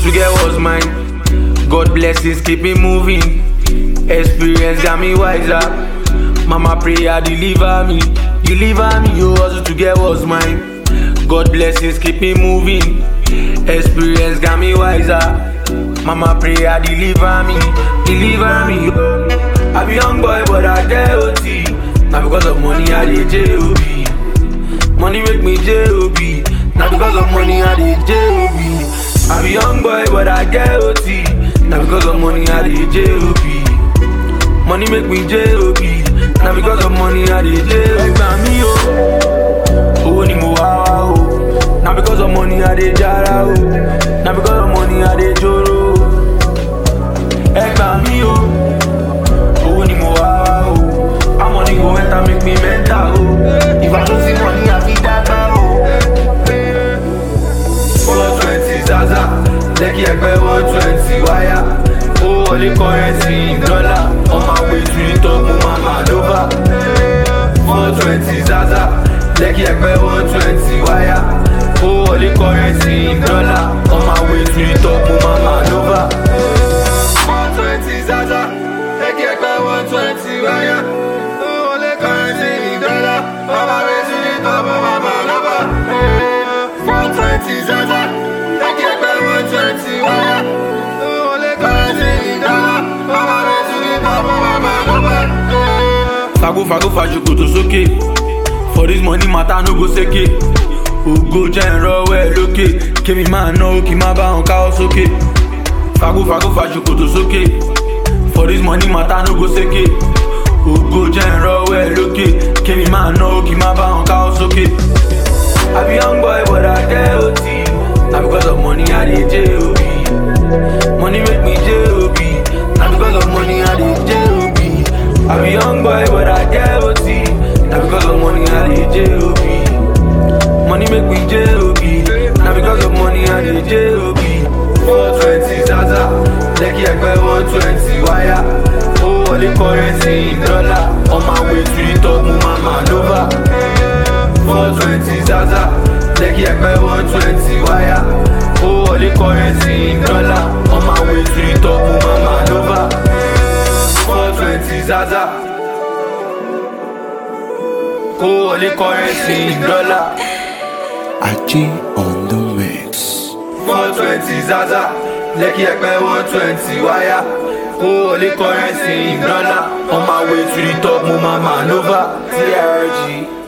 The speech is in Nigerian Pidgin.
to get what's mine. God blessings keep me moving. Experience got me wiser. Mama prayer deliver me. Deliver me, you hustle to get what's mine. God blessings keep me moving. Experience got me wiser. Mama prayer deliver me. Deliver me, yo. I be young boy but I get OT. Now because of money I dey J.O.B. Money make me J.O.B. Now because of money I dey J.O.B. I be young boy but I get OT. Now because of money I dey J.O.B. Money make me J.O.B. Now because of money I dey J.O.B. Ẹgbà mi o, owó ni mo wá wá o. Now because of money I dey jara o. Now because of money I dey joro o. Ẹgbà mi o, owó ni mo wá wá o. How money go enter make me mental o. If I don't see money I fit dagba o. 420 Zaza, Lekki Ẹ̀pẹ́ 120 wáyà. Ó wọlé currency in dollar. On my way to the top, mo máa máa lova. 420 Zaza, Lekki Ẹ̀pẹ́ 120 wáyà. Ó wọlé currency in dollar. On my way to the top, mo máa máa lova. 420 Zaza, Lekki Ẹ̀pẹ́ 120 wáyà. Ó wọlé currency in dollar. On my way to the top, mo máa máa lova. 420 Zaza, Lekki Ẹ̀pẹ́ 120 wáyà. Ó wọlé currency in dollar. On my way to the top, mo máa máa lova. Fago fajukoto sókè. For this money matter no go seke. Ògo jẹ́ ìrọ̀wọ́ ẹ̀ lókè. Kémi máa ná ó kí má bá wọn káwọ́ sókè. Fago fajukoto sókè. For this money matter no go seke. Ògo jẹ́ ìrọ̀wọ́ ẹ̀ lókè. Kémi máa ná ó kí má bá wọn káwọ́ sókè. I be young boy but I get OT. Now because of money I dey J.O.B. Money make me J.O.B. Now because of money I dey J.O.B. I be young boy but I get OT. Now because of money I dey J.O.B. Money make me J.O.B. Now because of money I dey J.O.B. 420 Zaza, Lekki Ẹ̀pẹ́ 120 wáyà. Ó wọlé currency in dollar. On my way to the top, mo máa máa lova. 420 Zaza, Lekki Ẹ̀pẹ́ 120 wáyà. Ó wọlé currency in dollar. On my way to the top, mo máa máa lova. 420 Zaza, ó wọlé currency in dollar. Aji on the mix. 420 Zaza, Lekki Ẹ̀pẹ́ 120 wáyà. Ó wọlé currency in dollar. On my way to the top, mo máa máa lova. TRG.